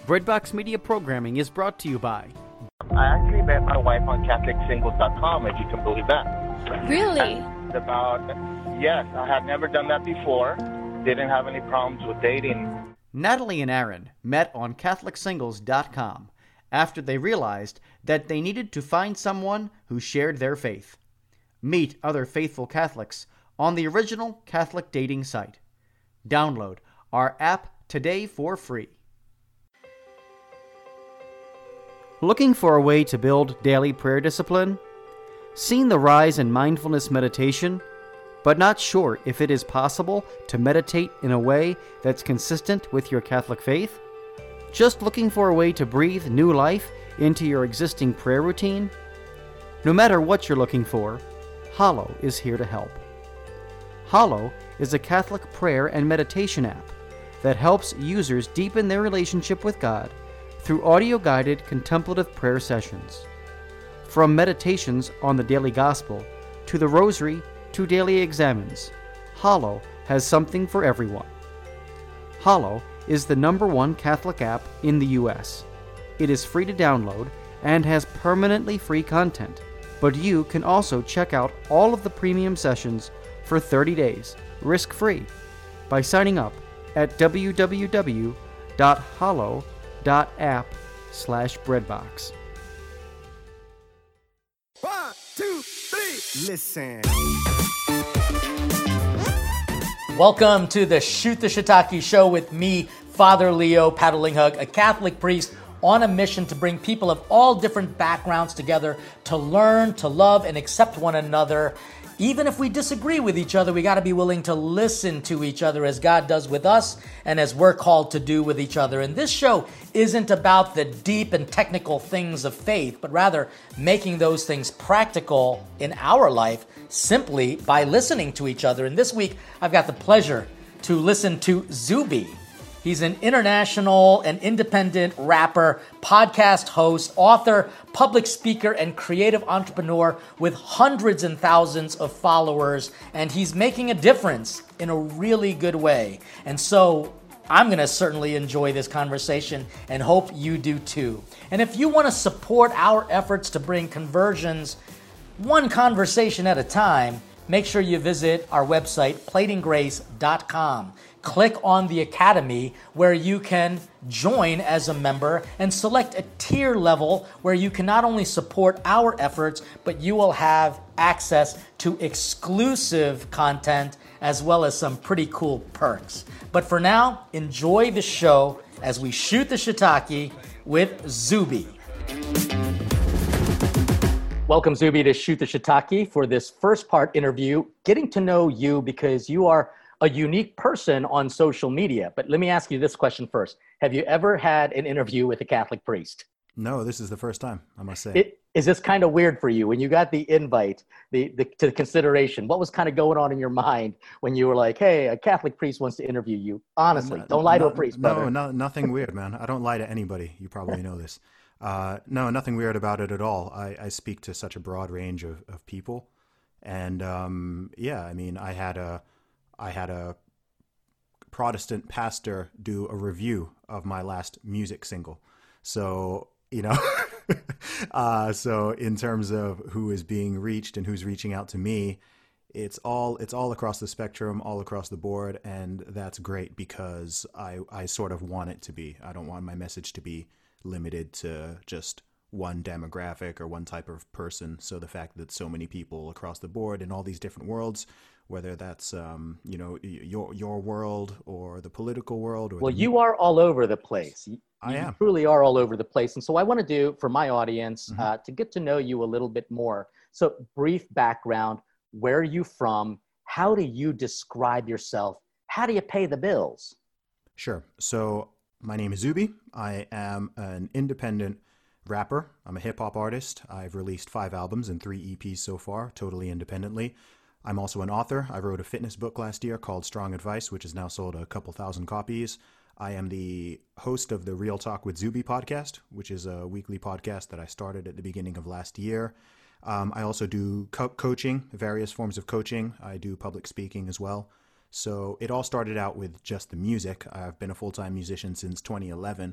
Breadbox Media programming is brought to you by... I actually met my wife on CatholicSingles.com, if you can believe that. Really? Yes, I had never done that before. Didn't have any problems with dating. Natalie and Aaron met on CatholicSingles.com after they realized that they needed to find someone who shared their faith. Meet other faithful Catholics on the original Catholic dating site. Download our app today for free. Looking for a way to build daily prayer discipline? Seen the rise in mindfulness meditation, but not sure if it is possible to meditate in a way that's consistent with your Catholic faith? Just looking for a way to breathe new life into your existing prayer routine? No matter what you're looking for, Hallow is here to help. Hallow is a Catholic prayer and meditation app that helps users deepen their relationship with God through audio-guided contemplative prayer sessions. From meditations on the daily gospel, to the rosary, to daily examens, Hallow has something for everyone. Hallow is the #1 Catholic app in the U.S. It is free to download and has permanently free content, but you can also check out all of the premium sessions for 30 days, risk-free, by signing up at www.hallow.app/breadbox. 1, 2, 3, listen. Welcome to the Shoot the Shiitake Show with me, Father Leo Paddlinghug, a Catholic priest on a mission to bring people of all different backgrounds together to learn, to love, and accept one another. Even if we disagree with each other, we got to be willing to listen to each other as God does with us and as we're called to do with each other. And this show isn't about the deep and technical things of faith, but rather making those things practical in our life simply by listening to each other. And this week, I've got the pleasure to listen to Zuby. He's an international and independent rapper, podcast host, author, public speaker, and creative entrepreneur with hundreds and thousands of followers. And he's making a difference in a really good way. And so I'm going to certainly enjoy this conversation and hope you do too. And if you want to support our efforts to bring conversions one conversation at a time, make sure you visit our website, platinggrace.com. Click on the Academy where you can join as a member and select a tier level where you can not only support our efforts, but you will have access to exclusive content as well as some pretty cool perks. But for now, enjoy the show as we shoot the shiitake with Zuby. Welcome, Zuby, to Shoot the Shiitake for this first part interview, getting to know you because you are a unique person on social media. But let me ask you this question first. Have you ever had an interview with a Catholic priest? No, this is the first time, I must say. Is this kind of weird for you? When you got the invite to consideration, what was kind of going on in your mind when you were like, hey, a Catholic priest wants to interview you? Honestly, don't lie to a priest, brother. No, nothing weird, man. I don't lie to anybody. You probably know this. No, nothing weird about it at all. I speak to such a broad range of people. And yeah, I mean, I had a Protestant pastor do a review of my last music single. So, you know, so in terms of who is being reached and who's reaching out to me, it's all across the spectrum, all across the board. And that's great because I sort of want it to be. I don't want my message to be limited to just one demographic or one type of person. So the fact that so many people across the board in all these different worlds, whether that's you know, your world or the political world, or well, you are all over the place. I am. You truly are all over the place. And so I want to do for my audience to get to know you a little bit more. So brief background: where are you from? How do you describe yourself? How do you pay the bills? Sure. So my name is Zuby. I am an independent rapper. I'm a hip hop artist. I've released 5 albums and 3 EPs so far, totally independently. I'm also an author. I wrote a fitness book last year called Strong Advice, which has now sold a couple thousand copies. I am the host of the Real Talk with Zuby podcast, which is a weekly podcast that I started at the beginning of last year. I also do coaching, various forms of coaching. I do public speaking as well. So it all started out with just the music. I've been a full-time musician since 2011.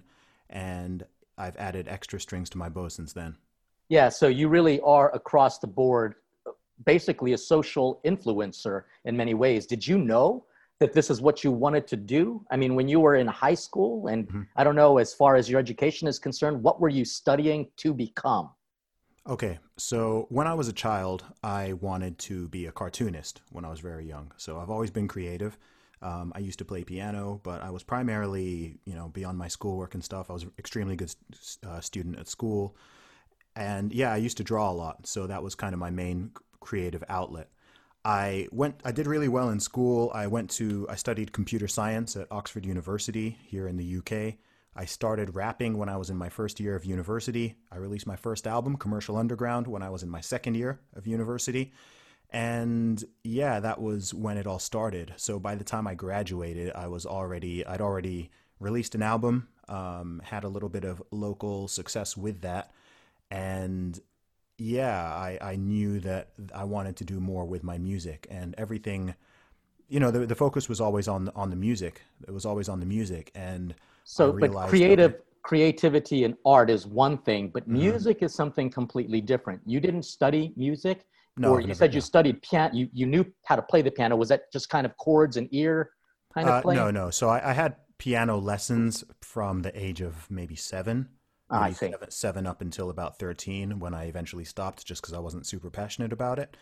and I've added extra strings to my bow since then. Yeah, so you really are across the board, basically a social influencer in many ways. Did you know that this is what you wanted to do? I mean, when you were in high school, and I don't know, as far as your education is concerned, what were you studying to become? Okay, so when I was a child, I wanted to be a cartoonist when I was very young. So I've always been creative. I used to play piano, but I was primarily, beyond my schoolwork and stuff. I was an extremely good student at school. And yeah, I used to draw a lot. So that was kind of my main creative outlet. I did really well in school. I studied computer science at Oxford University here in the UK. I started rapping when I was in my first year of university. I released my first album, Commercial Underground, when I was in my second year of university. And yeah, that was when it all started. So by the time I graduated, I'd already released an album, had a little bit of local success with that. And yeah, I knew that I wanted to do more with my music, and everything, the focus was always on the music. It was always on the music. And so, but creativity and art is one thing, but music is something completely different. You didn't study music? No, or you said you studied piano, you knew how to play the piano. Was that just kind of chords and ear kind of playing? No. So I had piano lessons from the age of maybe 7. I see. 7 up until about 13, when I eventually stopped just because I wasn't super passionate about it.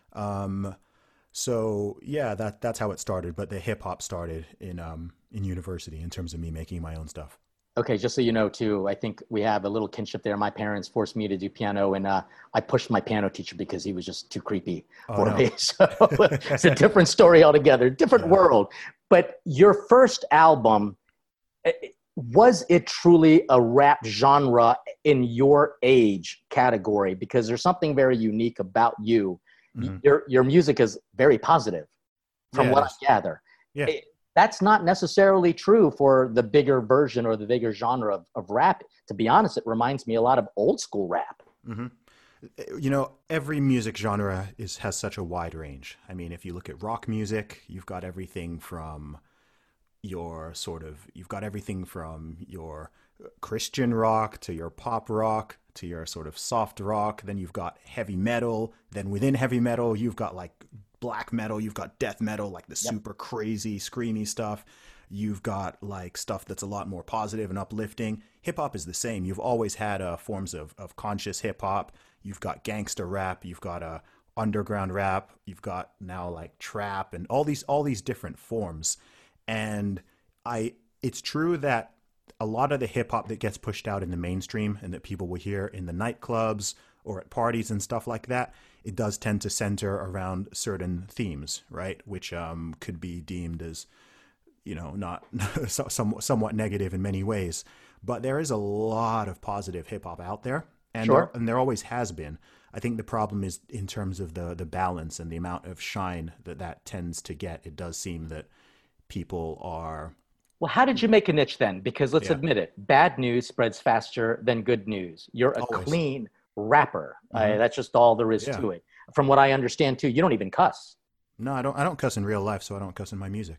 So yeah, that's how it started. But the hip hop started in university in terms of me making my own stuff. Okay, just so you know, too, I think we have a little kinship there. My parents forced me to do piano, and I pushed my piano teacher because he was just too creepy for me. So it's a different story altogether, different world. But your first album, was it truly a rap genre in your age category? Because there's something very unique about you. Your music is very positive, from what I gather. Yeah. That's not necessarily true for the bigger version or the bigger genre of rap. To be honest, it reminds me a lot of old school rap. Every music genre has such a wide range. I mean, if you look at rock music, you've got everything from your Christian rock to your pop rock to your sort of soft rock. Then you've got heavy metal. Then within heavy metal, you've got like black metal, you've got death metal, like the super crazy, screamy stuff. You've got like stuff that's a lot more positive and uplifting. Hip hop is the same. You've always had forms of conscious hip hop. You've got gangster rap. You've got underground rap. You've got now like trap and all these different forms. And it's true that a lot of the hip hop that gets pushed out in the mainstream and that people will hear in the nightclubs or at parties and stuff like that, it does tend to center around certain themes, right? Which could be deemed as, not somewhat negative in many ways. But there is a lot of positive hip hop out there, and there always has been. I think the problem is in terms of the balance and the amount of shine that tends to get. It does seem that people are. Well, how did you make a niche then? Because let's admit it, bad news spreads faster than good news. You're a clean rapper. That's just all there is to it. From what I understand too, you don't even cuss. No, I don't cuss in real life, so I don't cuss in my music.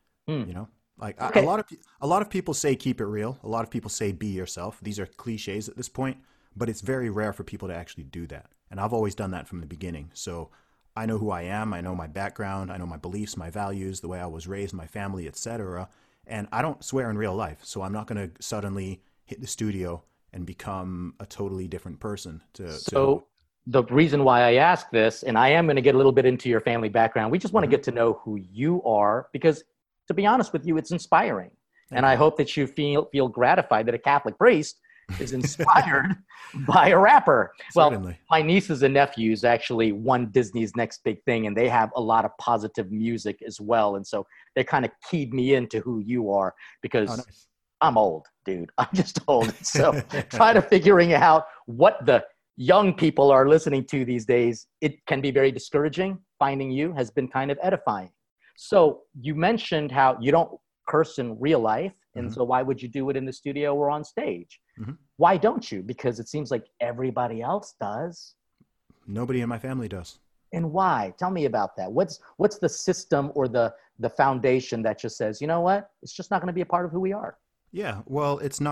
A lot of people say keep it real. A lot of people say be yourself. These are cliches at this point, but it's very rare for people to actually do that. And I've always done that from the beginning. So I know who I am. I know my background. I know my beliefs, my values, the way I was raised, my family, etc. And I don't swear in real life, so I'm not going to suddenly hit the studio and become a totally different person. The reason why I ask this, and I am going to get a little bit into your family background, we just want to get to know who you are, because to be honest with you, it's inspiring. And I hope that you feel gratified that a Catholic priest is inspired by a rapper. Certainly. Well, my nieces and nephews actually won Disney's Next Big Thing, and they have a lot of positive music as well. And so they kind of keyed me into who you are, because I'm old, dude. I'm just old. So try to figuring out what the young people are listening to these days, it can be very discouraging. Finding you has been kind of edifying. So you mentioned how you don't curse in real life. And so why would you do it in the studio or on stage? Why don't you? Because it seems like everybody else does. Nobody in my family does. And why? Tell me about that. What's the system or the foundation that just says, you know what? It's just not going to be a part of who we are. Yeah, well, it's not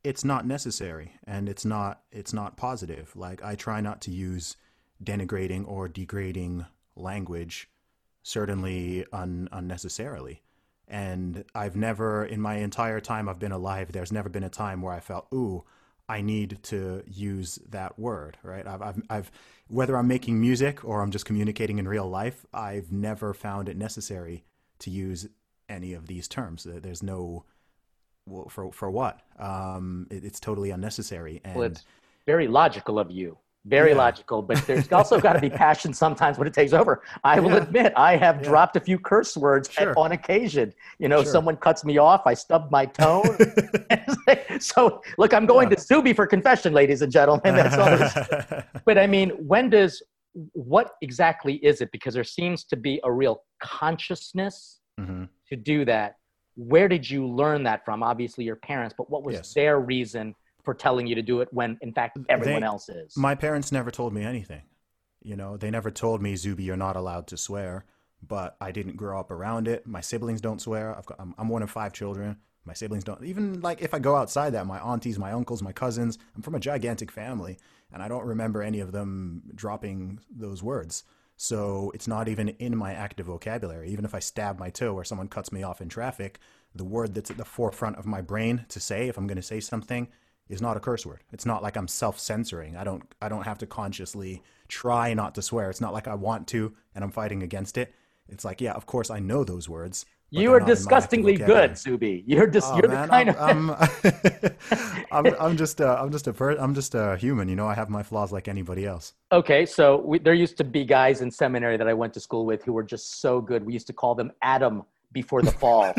it's not necessary, and it's not positive. Like, I try not to use denigrating or degrading language, certainly unnecessarily. And I've never, in my entire time I've been alive, there's never been a time where I felt, ooh, I need to use that word, right? I've whether I'm making music or I'm just communicating in real life, I've never found it necessary to use any of these terms. There's no, well, for what? It's totally unnecessary. And Well, it's very logical of you. Very logical, but there's also got to be passion sometimes when it takes over. I will admit, I have dropped a few curse words on occasion. Someone cuts me off, I stub my toe. So, look, I'm going to Zuby for confession, ladies and gentlemen. That's all. But I mean, what exactly is it? Because there seems to be a real consciousness to do that. Where did you learn that from? Obviously, your parents, but what was their reason for telling you to do it when, in fact, everyone else is? My parents never told me anything. They never told me, Zuby, you're not allowed to swear, but I didn't grow up around it. My siblings don't swear. I'm one of 5 children. My siblings don't. Even like if I go outside that, my aunties, my uncles, my cousins, I'm from a gigantic family, and I don't remember any of them dropping those words. So it's not even in my active vocabulary. Even if I stab my toe or someone cuts me off in traffic, the word that's at the forefront of my brain to say, if I'm going to say something, is not a curse word. It's not like I'm self-censoring. I don't have to consciously try not to swear. It's not like I want to and I'm fighting against it. It's like, yeah, of course I know those words. You are disgustingly good, Zuby. You're the kind of. I'm just a human. I have my flaws like anybody else. Okay, so there used to be guys in seminary that I went to school with who were just so good. We used to call them Adam before the fall.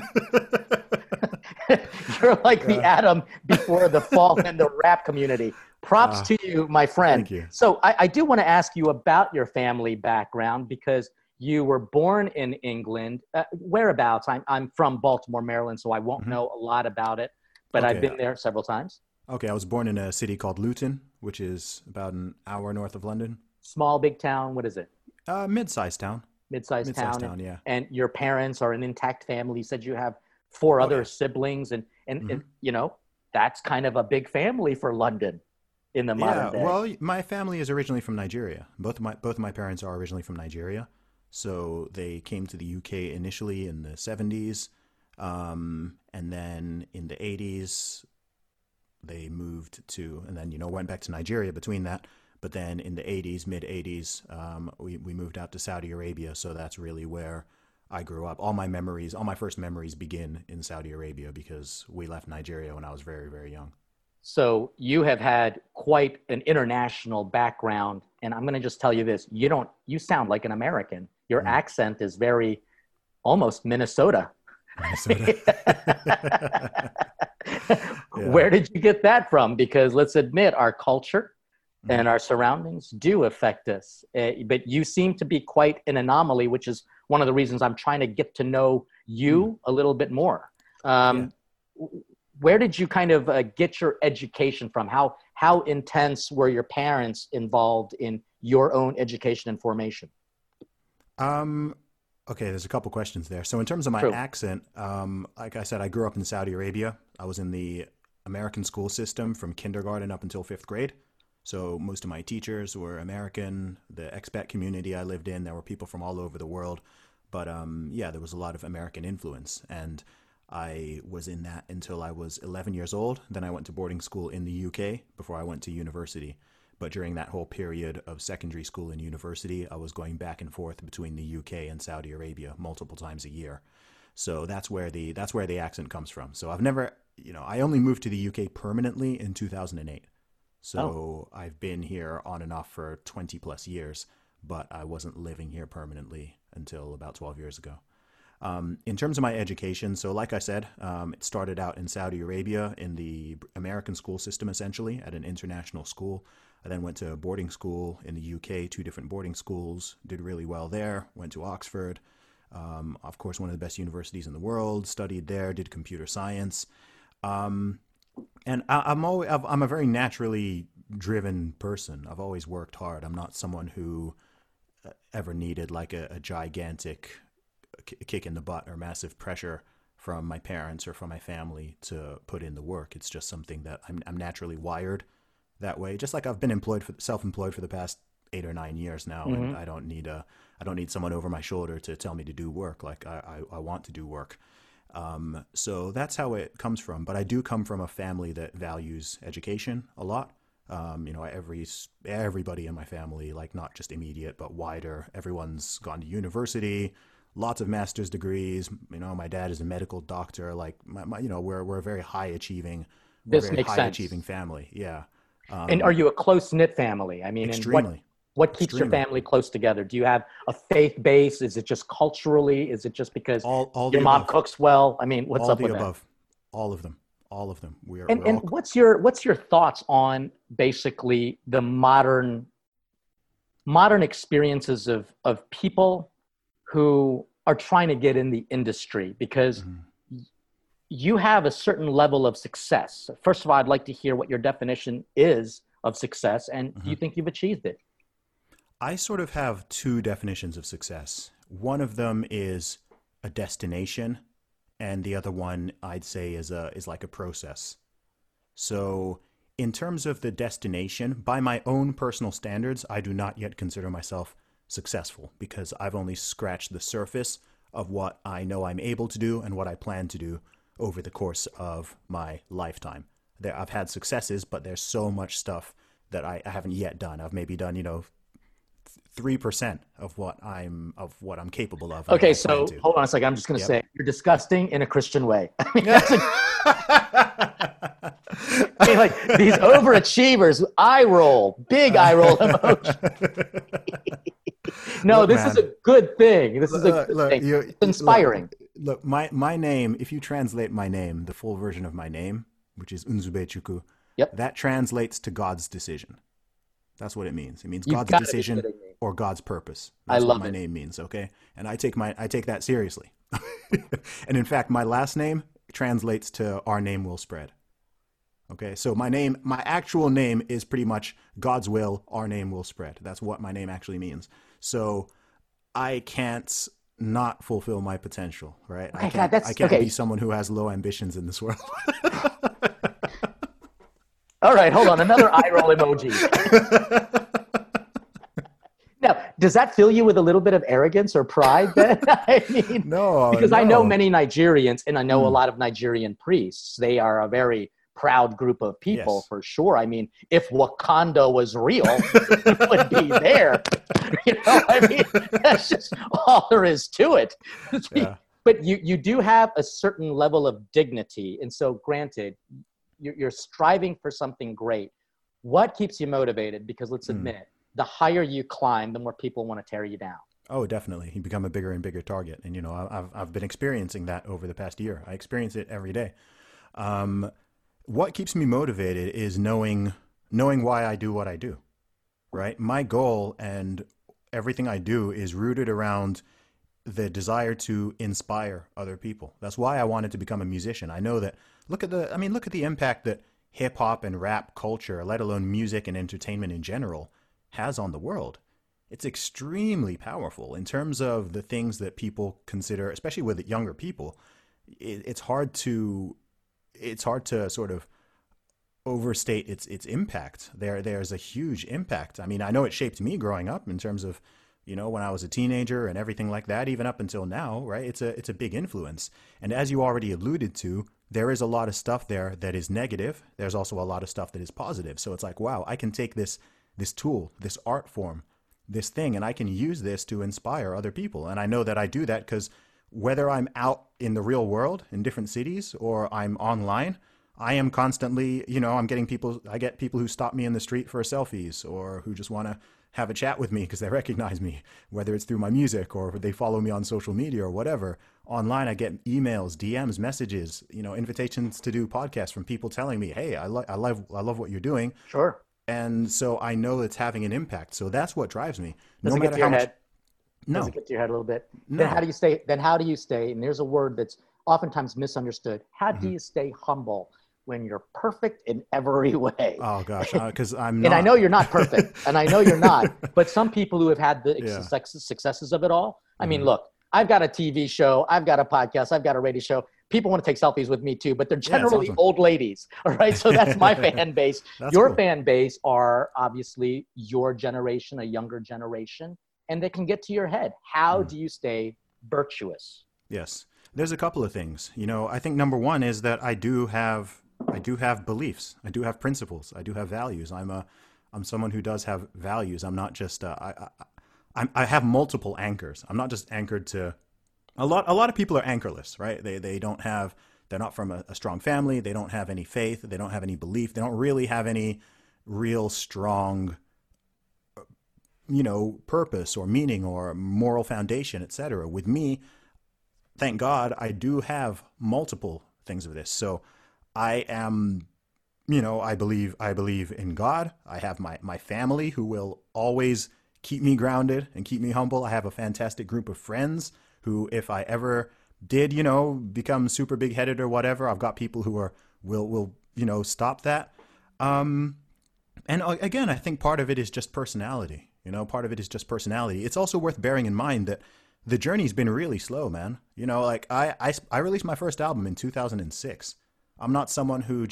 You're like the Adam before the fall in the rap community. Props to you, my friend. Thank you. So I do want to ask you about your family background, because you were born in England. Whereabouts? I'm from Baltimore, Maryland, so I won't know a lot about it, but I've been there several times. Okay, I was born in a city called Luton, which is about an hour north of London. Small, big town? What is it? Mid-sized town. Mid-sized town, yeah. And your parents are an intact family. You said you have 4 other siblings, and that's kind of a big family for London in the modern day. Well, my family is originally from Nigeria. Both of my parents are originally from Nigeria. So they came to the UK initially in the 70s, and then in the 80s they moved to, and then went back to Nigeria between that. But then in the 80s, mid 80s, we moved out to Saudi Arabia. So that's really where I grew up. All my first memories begin in Saudi Arabia because we left Nigeria when I was very, very young. So you have had quite an international background, and I'm going to just tell you this: you sound like an American. Your accent is very almost Minnesota. Where did you get that from? Because let's admit, our culture and our surroundings do affect us. But you seem to be quite an anomaly, which is one of the reasons I'm trying to get to know you a little bit more. Where did you kind of get your education from? How intense were your parents involved in your own education and formation? Okay, there's a couple questions there. So in terms of my accent, like I said, I grew up in Saudi Arabia. I was in the American school system from kindergarten up until 5th grade. So most of my teachers were American. The expat community I lived in, there were people from all over the world. But there was a lot of American influence. And I was in that until I was 11 years old. Then I went to boarding school in the UK before I went to university. But during that whole period of secondary school and university, I was going back and forth between the UK and Saudi Arabia multiple times a year. So that's where the accent comes from. So I've never, I only moved to the UK permanently in 2008. So I've been here on and off for 20 plus years, but I wasn't living here permanently until about 12 years ago. In terms of my education, so like I said, it started out in Saudi Arabia in the American school system, essentially, at an international school. I then went to boarding school in the UK, 2 different boarding schools, did really well there, went to Oxford, of course, one of the best universities in the world, studied there, did computer science. And I'm a very naturally driven person. I've always worked hard. I'm not someone who ever needed like a gigantic kick in the butt or massive pressure from my parents or from my family to put in the work. It's just something that I'm naturally wired that way. Just like I've been self-employed for the past 8 or 9 years now, and I don't need someone over my shoulder to tell me to do work. Like I want to do work. So that's how it comes from. But I do come from a family that values education a lot. Everybody in my family, like not just immediate, but wider, everyone's gone to university, lots of master's degrees. My dad is a medical doctor. Like we're a very high achieving family. Yeah. And are you a close knit family? I mean, extremely. What keeps your family close together? Do you have a faith base? Is it just culturally? Is it just because your mom cooks well? I mean, what's up with that? All of them. And what's your thoughts on basically the modern experiences of people who are trying to get in the industry? Because you have a certain level of success. First of all, I'd like to hear what your definition is of success, and do you think you've achieved it? I sort of have two definitions of success. One of them is a destination, and the other one I'd say is like a process. So in terms of the destination, by my own personal standards, I do not yet consider myself successful because I've only scratched the surface of what I know I'm able to do and what I plan to do over the course of my lifetime. I've had successes, but there's so much stuff that I haven't yet done. I've maybe done, 3% of what I'm capable of. Okay, so hold on a second. I'm just going to say you're disgusting in a Christian way. I mean, like these overachievers, big eye roll emoji. No, look, this man, is a good thing. This is a good thing. It's inspiring. Look, my name, if you translate my name, the full version of my name, which is Unzubechuku, that translates to God's decision. That's what it means. It means God's decision or God's purpose. That's what my name means, okay? And I take that seriously. And in fact, my last name translates to our name will spread. Okay? So my actual name is pretty much God's will, our name will spread. That's what my name actually means. So I can't not fulfill my potential, right? I can't be someone who has low ambitions in this world. All right, hold on. Another eye roll emoji. Now, does that fill you with a little bit of arrogance or pride then? I mean, no. Because I know many Nigerians, and I know a lot of Nigerian priests. They are a very proud group of people, for sure. I mean, if Wakanda was real, it would be there. I mean, that's just all there is to it. Yeah. But you do have a certain level of dignity. And so granted, you're striving for something great. What keeps you motivated? Because let's admit it, the higher you climb, the more people want to tear you down. Oh, definitely. You become a bigger and bigger target. And, I've been experiencing that over the past year. I experience it every day. What keeps me motivated is knowing why I do what I do, right? My goal and everything I do is rooted around the desire to inspire other people. That's why I wanted to become a musician. I know that, look at the impact that hip hop and rap culture, let alone music and entertainment in general, has on the world. It's extremely powerful in terms of the things that people consider, especially with younger people. It's hard to sort of overstate its impact. There's a huge impact. I mean, I know it shaped me growing up in terms of, when I was a teenager and everything like that, even up until now, right? It's a big influence. And as you already alluded to, there is a lot of stuff there that is negative. There's also a lot of stuff that is positive. So it's like, wow, I can take this tool, this art form, this thing, and I can use this to inspire other people. And I know that I do that because whether I'm out in the real world in different cities or I'm online, I am constantly, I get people who stop me in the street for selfies or who just want to have a chat with me because they recognize me, whether it's through my music or they follow me on social media or whatever. Online, I get emails, DMs, messages, invitations to do podcasts from people telling me, hey, I love what you're doing. Sure. And so I know it's having an impact. So that's what drives me. Does it get to your head? No. Does it get to your head a little bit? No. Then how do you stay? And there's a word that's oftentimes misunderstood. How do you stay humble when you're perfect in every way? Oh gosh, because I'm not. And I know you're not perfect, and I know you're not. But some people who have had the successes of it all. I mean, look, I've got a TV show, I've got a podcast, I've got a radio show. people want to take selfies with me too, but they're Yeah, it's generally awesome. old ladies. All right. So that's my fan base. That's Your cool. fan base are obviously your generation, a younger generation, and they can get to your head. How do you stay virtuous? Yes. There's a couple of things. I think number one is that I do have beliefs. I do have principles. I do have values. I'm someone who does have values. I'm not just I have multiple anchors. I'm not just anchored to a lot of people are anchorless, right? They're not from a strong family. They don't have any faith. They don't have any belief. They don't really have any real strong purpose or meaning or moral foundation, etc. With me, thank God, I do have multiple things of this. So I am, I believe in God. I have my family who will always keep me grounded and keep me humble. I have a fantastic group of friends who, if I ever did, become super big headed or whatever, I've got people who will stop that. And again, I think part of it is just personality. Part of it is just personality. It's also worth bearing in mind that the journey's been really slow, man. Like I released my first album in 2006. I'm not someone who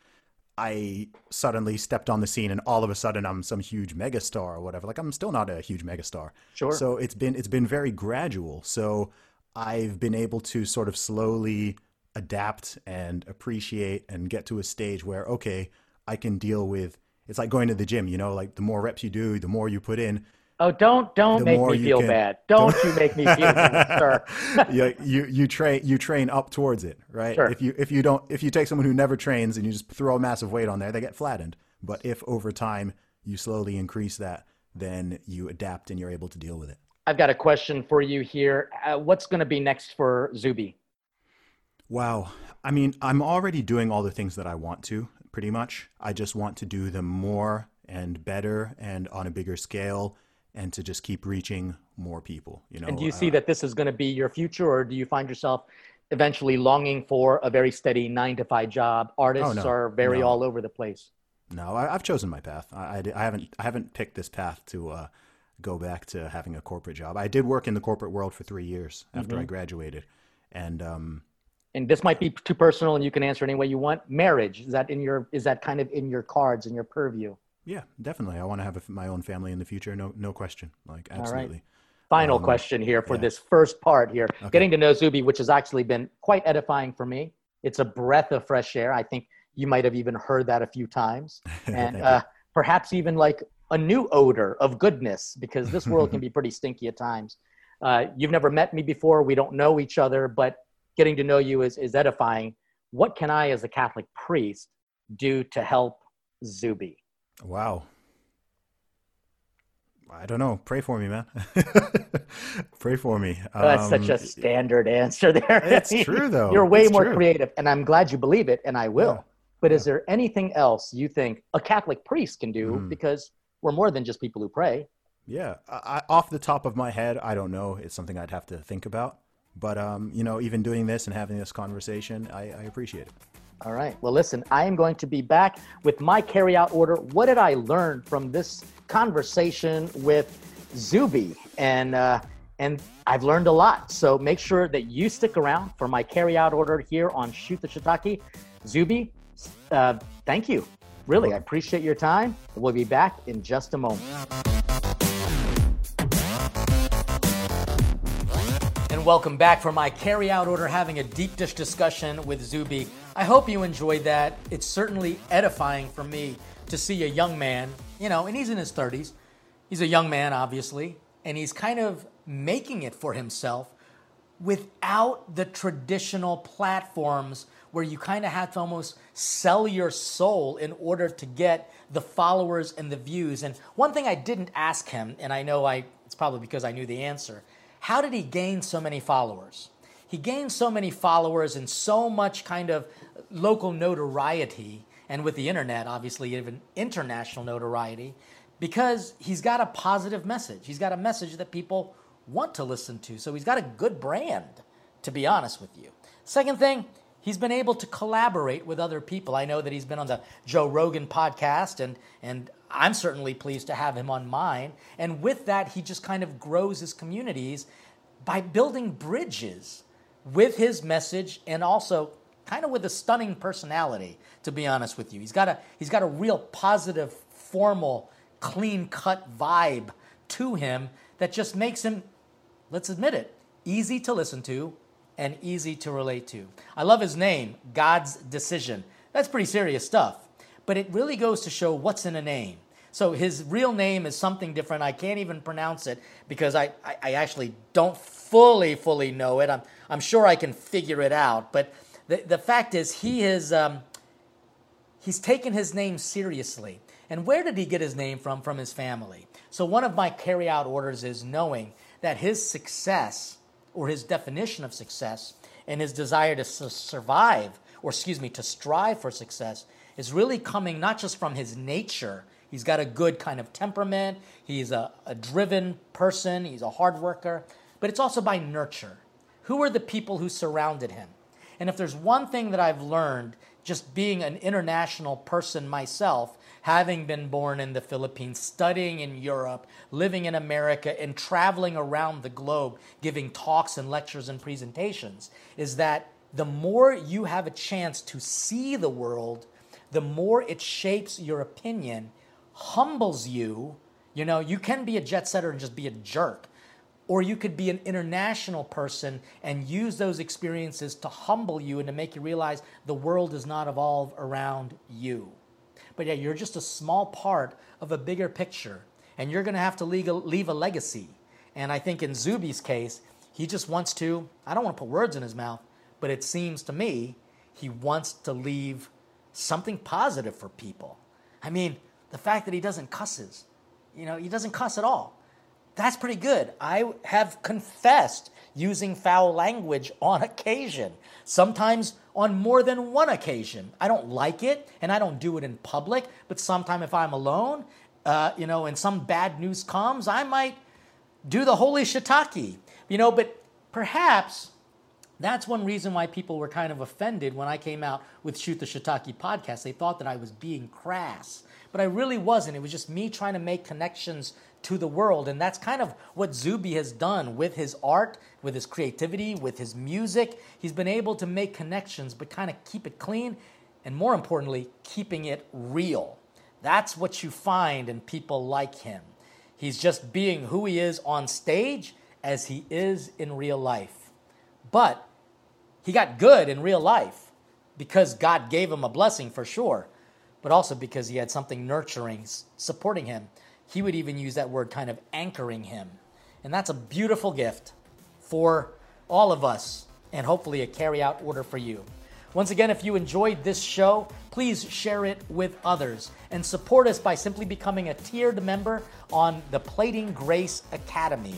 I suddenly stepped on the scene and all of a sudden I'm some huge megastar or whatever. Like, I'm still not a huge megastar. Sure. So it's been very gradual. So I've been able to sort of slowly adapt and appreciate and get to a stage where, okay, I can deal with, it's like going to the gym, like the more reps you do, the more you put in. Oh, don't make me feel bad. Don't you make me feel bad, sir. Yeah, you train up towards it, right? Sure. If you take someone who never trains and you just throw a massive weight on there, they get flattened. But if over time you slowly increase that, then you adapt and you're able to deal with it. I've got a question for you here. What's going to be next for Zuby? Wow. I mean, I'm already doing all the things that I want to, pretty much. I just want to do them more and better and on a bigger scale, and to just keep reaching more people. And do you see that this is going to be your future, or do you find yourself eventually longing for a very steady 9-to-5 job? Artists are very all over the place. No, I've chosen my path. I haven't picked this path to go back to having a corporate job. I did work in the corporate world for 3 years after I graduated, and this might be too personal, and you can answer any way you want. Marriage, is that kind of in your cards, in your purview? Yeah, definitely. I want to have my own family in the future. No question. Like, absolutely. All right. Final question here for this first part here. Okay. Getting to know Zuby, which has actually been quite edifying for me. It's a breath of fresh air. I think you might have even heard that a few times. And perhaps even like a new odor of goodness, because this world can be pretty stinky at times. You've never met me before. We don't know each other, but getting to know you is edifying. What can I, as a Catholic priest, do to help Zuby? Wow. I don't know. Pray for me, man. Pray for me. That's such a standard answer there. It's true, though. You're way more creative, and I'm glad you believe it, and I will. Yeah. But is there anything else you think a Catholic priest can do? Because we're more than just people who pray. Yeah. Off the top of my head, I don't know. It's something I'd have to think about. But, even doing this and having this conversation, I appreciate it. All right. Well, listen, I am going to be back with my carry-out order. What did I learn from this conversation with Zuby? And I've learned a lot. So make sure that you stick around for my carry-out order here on Shoot the Shiitake. Zuby, thank you. Really, I appreciate your time. We'll be back in just a moment. And welcome back for my carry-out order, having a deep dish discussion with Zuby. I hope you enjoyed that. It's certainly edifying for me to see a young man, and he's in his 30s. He's a young man, obviously, and he's kind of making it for himself without the traditional platforms where you kind of have to almost sell your soul in order to get the followers and the views. And one thing I didn't ask him, and I know it's probably because I knew the answer, how did he gain so many followers? He gained so many followers and so much kind of local notoriety, and with the internet, obviously, even international notoriety, because he's got a positive message. He's got a message that people want to listen to. So he's got a good brand, to be honest with you. Second thing, he's been able to collaborate with other people. I know that he's been on the Joe Rogan podcast, and I'm certainly pleased to have him on mine. And with that, he just kind of grows his communities by building bridges with his message and also kind of with a stunning personality, to be honest with you. He's got a real positive, formal, clean-cut vibe to him that just makes him, let's admit it, easy to listen to and easy to relate to. I love his name, God's Decision. That's pretty serious stuff, but it really goes to show what's in a name. So his real name is something different. I can't even pronounce it because I actually don't fully know it. I'm sure I can figure it out, but the fact is he's taken his name seriously. And where did he get his name from? From his family. So one of my carry-out orders is knowing that his success, or his definition of success, and his desire to survive, to strive for success, is really coming not just from his nature. He's got a good kind of temperament. He's a driven person. He's a hard worker. But it's also by nurture. Who are the people who surrounded him? And if there's one thing that I've learned, just being an international person myself, having been born in the Philippines, studying in Europe, living in America, and traveling around the globe, giving talks and lectures and presentations, is that the more you have a chance to see the world, the more it shapes your opinion, humbles you. You know, you can be a jet setter and just be a jerk. Or you could be an international person and use those experiences to humble you and to make you realize the world does not evolve around you. But yeah, you're just a small part of a bigger picture, and you're going to have to leave a legacy. And I think in Zuby's case, he just wants to, I don't want to put words in his mouth, but it seems to me he wants to leave something positive for people. I mean, the fact that he doesn't cusses, he doesn't cuss at all. That's pretty good. I have confessed using foul language on occasion, sometimes on more than one occasion. I don't like it, and I don't do it in public, but sometime if I'm alone, and some bad news comes, I might do the holy shiitake, but perhaps that's one reason why people were kind of offended when I came out with Shoot the Shiitake podcast. They thought that I was being crass, but I really wasn't. It was just me trying to make connections to the world, and that's kind of what Zuby has done with his art, with his creativity, with his music. He's been able to make connections, but kind of keep it clean, and more importantly, keeping it real. That's what you find in people like him. He's just being who he is on stage as he is in real life. But he got good in real life because God gave him a blessing for sure, but also because he had something nurturing, supporting him. He would even use that word, kind of anchoring him. And that's a beautiful gift for all of us, and hopefully a carry-out order for you. Once again, if you enjoyed this show, please share it with others and support us by simply becoming a tiered member on the Plating Grace Academy,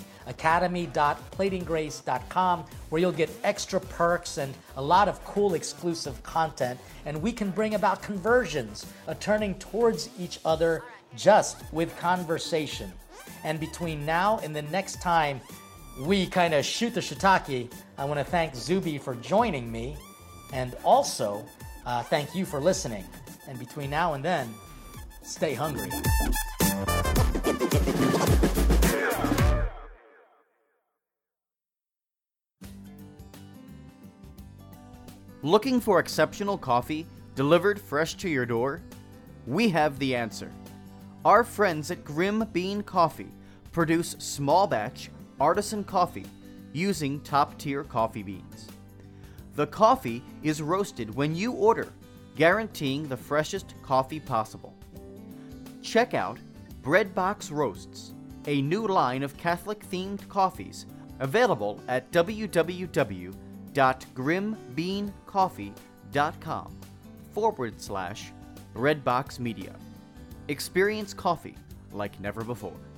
academy.platinggrace.com, where you'll get extra perks and a lot of cool exclusive content, and we can bring about conversions, a turning towards each other just with conversation. And between now and the next time we kind of shoot the shiitake, I want to thank Zuby for joining me, and also thank you for listening. And between now and then, stay hungry. Looking for exceptional coffee delivered fresh to your door? We have the answer. Our friends at Grim Bean Coffee produce small batch artisan coffee using top-tier coffee beans. The coffee is roasted when you order, guaranteeing the freshest coffee possible. Check out Breadbox Roasts, a new line of Catholic-themed coffees available at www.grimbeancoffee.com/Redbox Media. Experience coffee like never before.